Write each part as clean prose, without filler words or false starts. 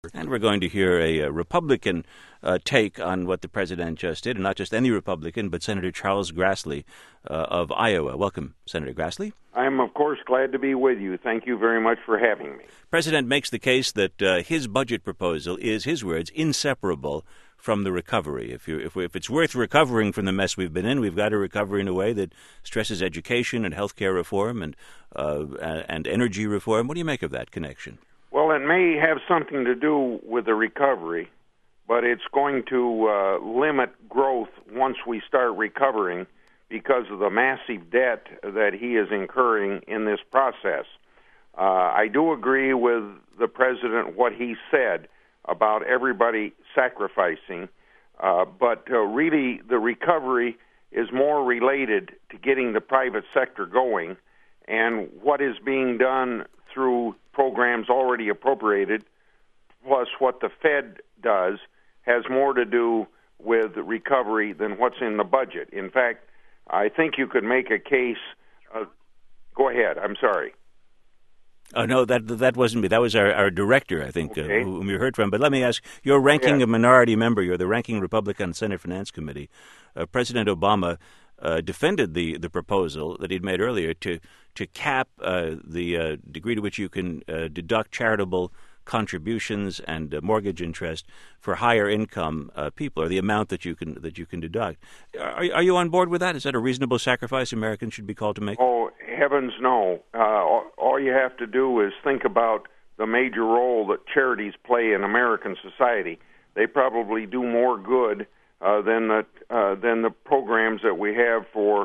And we're going to hear a Republican take on what the president just did, and not just any Republican, but Senator Charles Grassley of Iowa. Welcome, Senator Grassley. I'm, of course, glad to be with you. Thank you very much for having me. The president makes the case that his budget proposal is, his words, inseparable from the recovery. If it's worth recovering from the mess we've been in, we've got to recover in a way that stresses education and healthcare reform and energy reform. What do you make of that connection? Well, it may have something to do with the recovery, but it's going to limit growth once we start recovering because of the massive debt that he is incurring in this process. I do agree with the president, what he said about everybody sacrificing, but really the recovery is more related to getting the private sector going, and what is being done through programs already appropriated, plus what the Fed does, has more to do with recovery than what's in the budget. In fact, I think you could make a case. Go ahead. I'm sorry. Oh, no, that wasn't me. That was our director, I think, okay. Whom we heard from. But let me ask, you're ranking a minority member. You're the ranking Republican on the Senate Finance Committee. President Obama defended the proposal that he'd made earlier to cap the degree to which you can deduct charitable contributions and mortgage interest for higher income people, or the amount that you can deduct. Are you on board with that? Is that a reasonable sacrifice Americans should be called to make? Oh, heavens no. All you have to do is think about the major role that charities play in American society. They probably do more good than the programs that we have for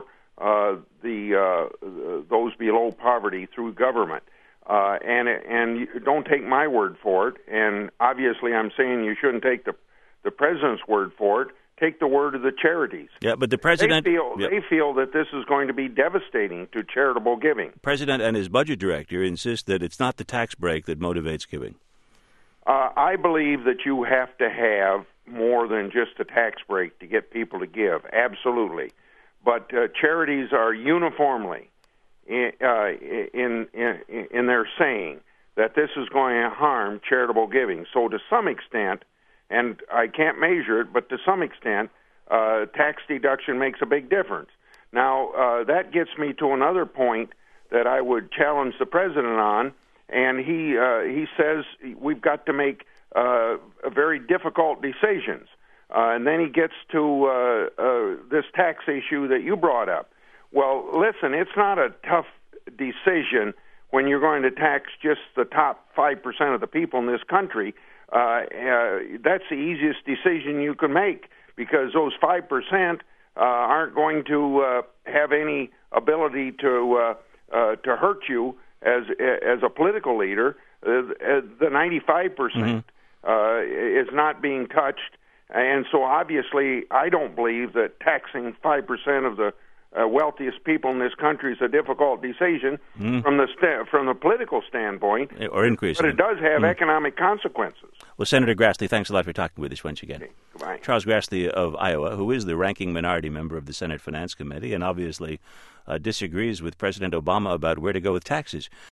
those below poverty through government. And don't take my word for it. And obviously, I'm saying you shouldn't take the president's word for it. Take the word of the charities. Yeah, but the president they feel that this is going to be devastating to charitable giving. The president and his budget director insist that it's not the tax break that motivates giving. I believe that you have to have more than just a tax break to get people to give. Absolutely, but charities are uniformly in their saying that this is going to harm charitable giving. So to some extent, and I can't measure it, but to some extent, tax deduction makes a big difference. Now, that gets me to another point that I would challenge the president on, and he says we've got to make very difficult decisions. And then he gets to this tax issue that you brought up. Well, listen, it's not a tough decision when you're going to tax just the top 5% of the people in this country. That's the easiest decision you can make, because those 5% aren't going to have any ability to hurt you as a political leader. The 95% is not being touched, and so obviously I don't believe that taxing 5% of the wealthiest people in this country is a difficult decision from the political standpoint, or increasing. But it does have economic consequences. Well, Senator Grassley, thanks a lot for talking with us once again. Okay, goodbye. Charles Grassley of Iowa, who is the ranking minority member of the Senate Finance Committee and obviously disagrees with President Obama about where to go with taxes.